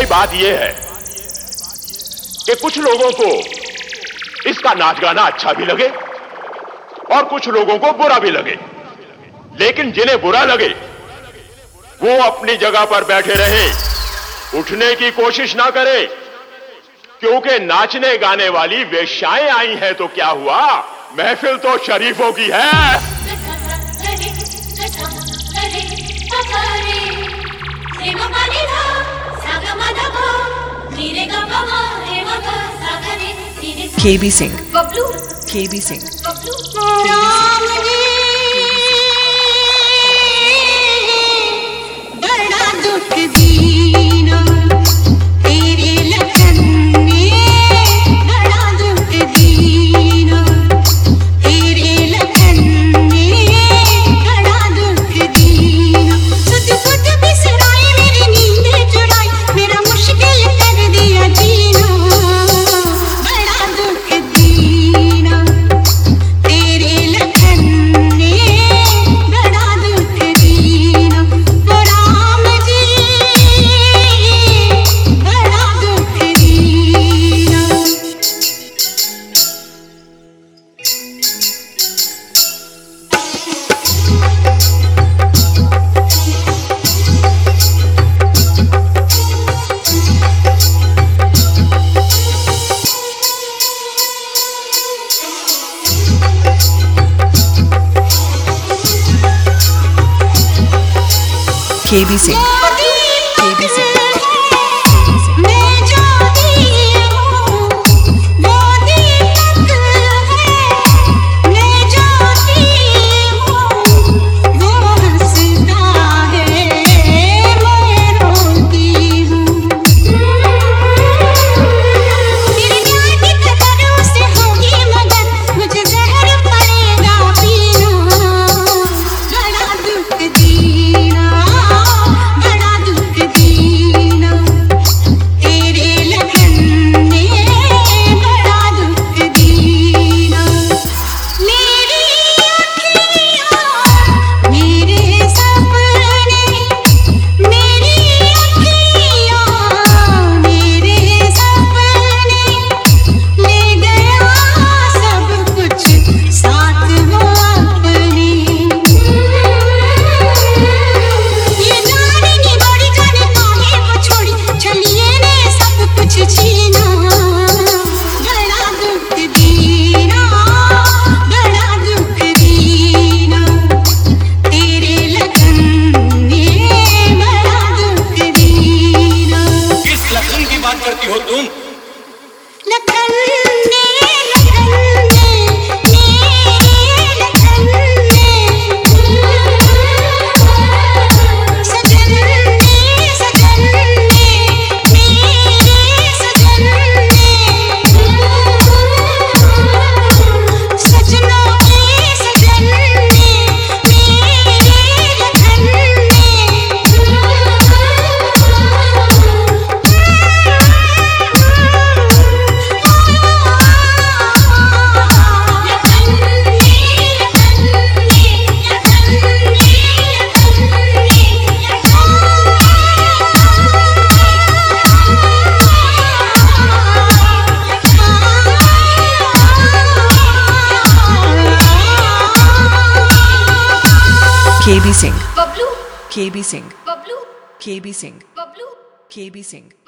भाई बात यह है कि कुछ लोगों को इसका नाच गाना अच्छा भी लगे और कुछ लोगों को बुरा भी लगे, लेकिन जिन्हें बुरा लगे वो अपनी जगह पर बैठे रहे, उठने की कोशिश ना करे, क्योंकि नाचने गाने वाली वेश्याएं आई हैं तो क्या हुआ, महफिल तो शरीफों की है। KB Singh, KB Singh, बड़ा दुख दीना तेरे लगन में, बड़ा दुख दीना तेरे लगन में, बड़ा दुख दीना। सुध बुध बिसराए मेरी नींद चुराई, मेरा मुश्किल कर दिया जीना। बड़ा दुख दीना तेरे लगन में, बड़ा दुख दीना। ओ राम जी बड़ा दुख दीना। KB Singh, KB Singh. मैं जाती हूँ वो दीपक है, मैं जाती हूँ वो हंसता है, मैं रोती हूँ। तेरे प्यार की कदर उसे होगी मगर मुझे जहर पड़ेगा पीना। बड़ा दुख दीना, बड़ा दुख दीना तेरे लगन में, बड़ा दुख दीना। मेरी अखियाँ मेरे सपने, मेरी अखियाँ मेरे सपने, ले गया सब कुछ साथ वो अपने। ये जानेगी बड़ी जाने काहे वो छोड़ी, चलिए ने सब कुछ छीना। बड़ा दुख दीना, बड़ा दुख दीना तेरे लगन में, बड़ा दुख दीना। किस लगन की बात करती हो तुम? लगन मेरे लगन में, मेरे लगन में, सजन में, सजन में, मेरे सजन में, सजनों के सजन में, मेरे लगन KB Singh, Bablu KB Singh, Bablu KB Singh, Bablu KB Singh.